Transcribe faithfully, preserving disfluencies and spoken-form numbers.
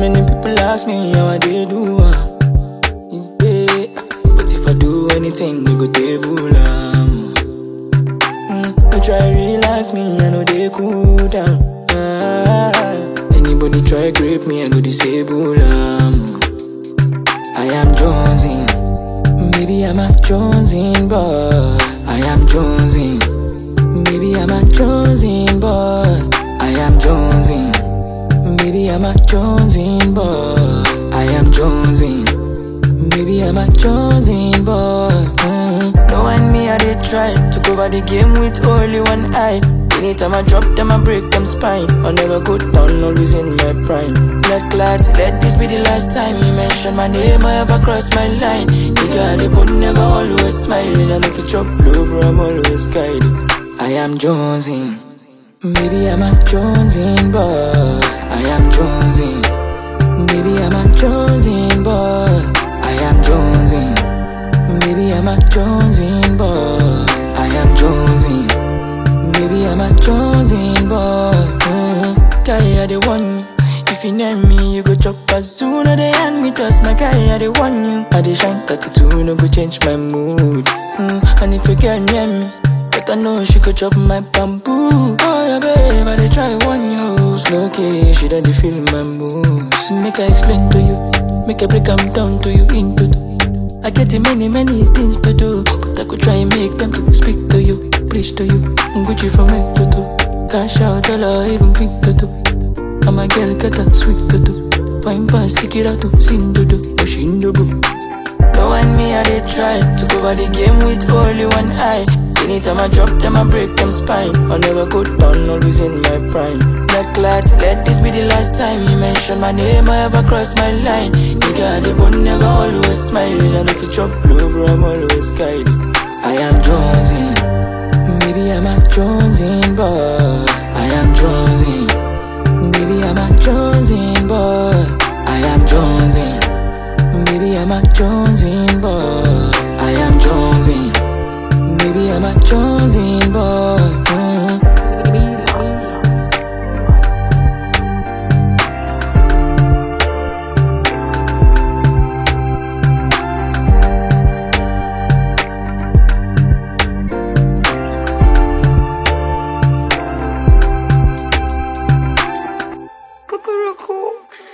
many people ask me how I did do am. Yeah. But if I do anything, they go table am. Mm, they try relax me, I know they cool down. Ah, anybody try grip me, I go disable am. I am Jonesing, maybe I'm a Jonesing boy. I am Jonesing, maybe I'm a Jonesing boy. I am Jonesing, maybe I'm a Jonesing boy. I am Jonesing, maybe I'm a Jonesing boy. Mm. No one me, I did try to cover the game with only one eye. Anytime I drop them, I break them spine. I never go down, always in my prime. Blood clot, let this be the last time you mention my name, I ever cross my line. Nigga, they could never always smiling. And if you chop low, bro, I'm always guiding. I am Jonesing, maybe I'm a Jonesing boy. I am Jonesing, maybe I'm a Jonesing boy. I am Jonesing, maybe I'm a Jonesing boy. I am Jonesing, maybe I'm a Jonesing boy. Mm-hmm. Guy, I the one. If you name me, you go chop as soon as they hand me toss. My guy, I the one you. I the shine thirty-two, no go change my mood. Mm. And if you girl near me, but I know she could chop my bamboo. Oh yeah, babe, I they try one you. Slow key, she don't feel my moves. Make I explain to you, make I break them down to you into two. I get many, many things to do, but I could try and make them to speak to you, preach to you. Gucci from head to toe, cash out, dollar, even crypto too. I'm a girl, got a sweet to do. Fine pass, sick it out to sin to do, pushing the boo. No one me, I did try to cover the game with only one eye. Anytime I drop them, I break them spine. I never go down, always in my prime. Black clot, let this be the last time you mention my name, I ever cross my line. Nigga, they both never always smiling. And if you chop low, bro, I'm always guiding. I am Jonesing, maybe I'm a Jonesing boy. I am Jonesing, maybe I'm a Jonesing boy. I am Jonesing, maybe I'm a Jonesing boy. I am Jonesing, maybe I'm a Jonesing boy. Mm-hmm. Cuckoo.